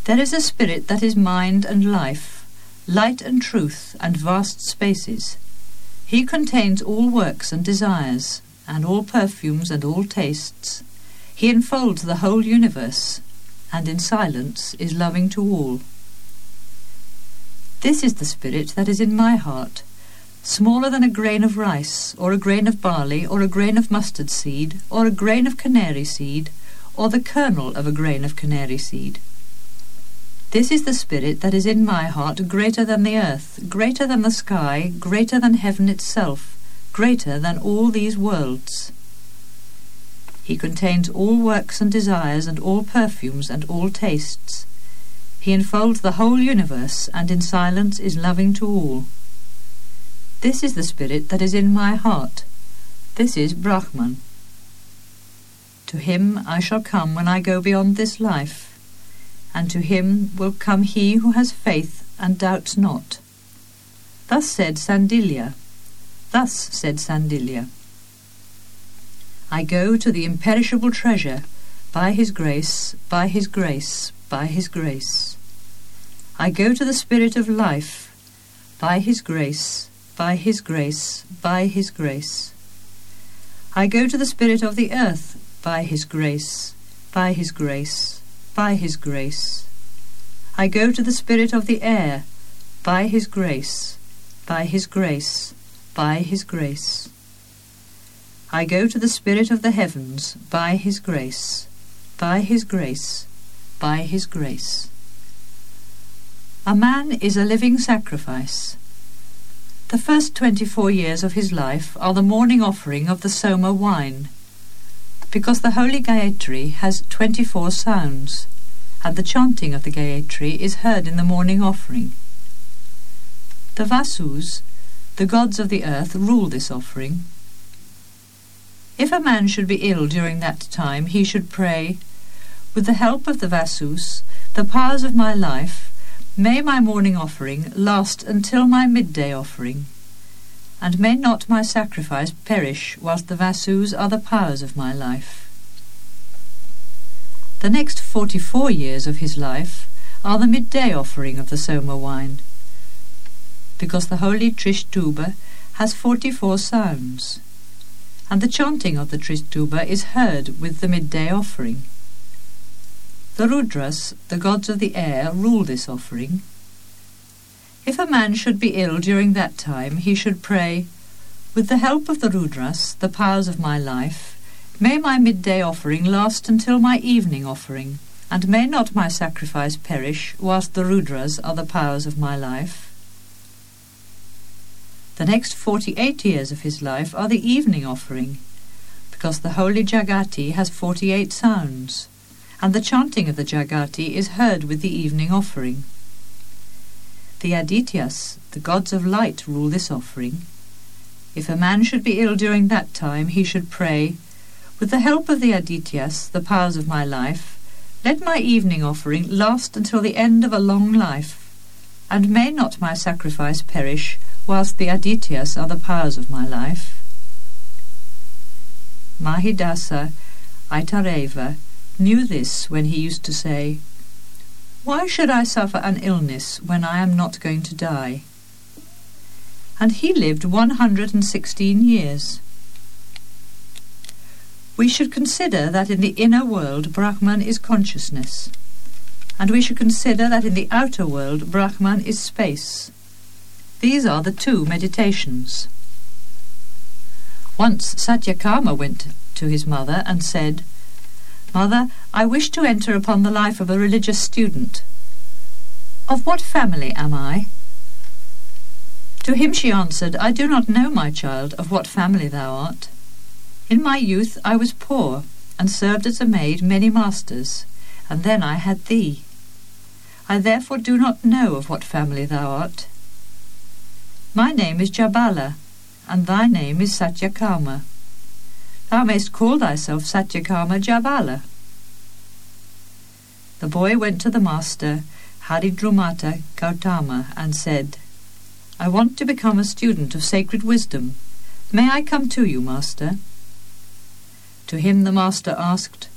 There is a spirit that is mind and life, light and truth and vast spaces. He contains all works and desires, and all perfumes and all tastes. He enfolds the whole universe, and in silence is loving to all. This is the spirit that is in my heart, smaller than a grain of rice, or a grain of barley, or a grain of mustard seed, or a grain of canary seed, or the kernel of a grain of canary seed. This is the spirit that is in my heart, greater than the earth, greater than the sky, greater than heaven itself, greater than all these worlds. He contains all works and desires, and all perfumes, and all tastes. He enfolds the whole universe, and in silence is loving to all. This is the spirit that is in my heart. This is Brahman. To him I shall come when I go beyond this life, and to him will come he who has faith and doubts not. Thus said Sandilya. I go to the imperishable treasure, by his grace, by his grace, by his grace. I go to the spirit of life, by his grace, by his grace, by his grace. I go to the spirit of the earth, by his grace, by his grace, by his grace. I go to the spirit of the air, by his grace, by his grace, by his grace. I go to the spirit of the heavens, by his grace, by his grace, by his grace. A man is a living sacrifice. The first 24 years of his life are the morning offering of the Soma wine, because the holy Gayatri has 24 sounds, and the chanting of the Gayatri is heard in the morning offering. The Vasus, the gods of the earth, rule this offering. If a man should be ill during that time, he should pray, "With the help of the Vasus, the powers of my life, may my morning offering last until my midday offering, and may not my sacrifice perish whilst the Vasus are the powers of my life." The next 44 years of his life are the midday offering of the Soma wine, because the holy Trishtuba has 44 sounds, and the chanting of the Trishtuba is heard with the midday offering. The Rudras, the gods of the air, rule this offering. If a man should be ill during that time, he should pray, "With the help of the Rudras, the powers of my life, may my midday offering last until my evening offering, and may not my sacrifice perish whilst the Rudras are the powers of my life." The next 48 years of his life are the evening offering, because the holy Jagati has 48 sounds, and the chanting of the Jagati is heard with the evening offering. The Adityas, the gods of light, rule this offering. If a man should be ill during that time, he should pray, "With the help of the Adityas, the powers of my life, let my evening offering last until the end of a long life, and may not my sacrifice perish whilst the Adityas are the powers of my life." Mahidasa Aitareva knew this when he used to say, "Why should I suffer an illness when I am not going to die?" And he lived 116 years. We should consider that in the inner world Brahman is consciousness, and we should consider that in the outer world Brahman is space. These are the two meditations. Once Satyakama went to his mother and said, "Mother, I wish to enter upon the life of a religious student. Of what family am I?" To him she answered, "I do not know, my child, of what family thou art. In my youth I was poor, and served as a maid many masters, and then I had thee. I therefore do not know of what family thou art. My name is Jabala, and thy name is Satyakama. Thou mayst call thyself Satyakama Jabala." The boy went to the master, Haridrumata Gautama, and said, "I want to become a student of sacred wisdom. May I come to you, master?" To him the master asked,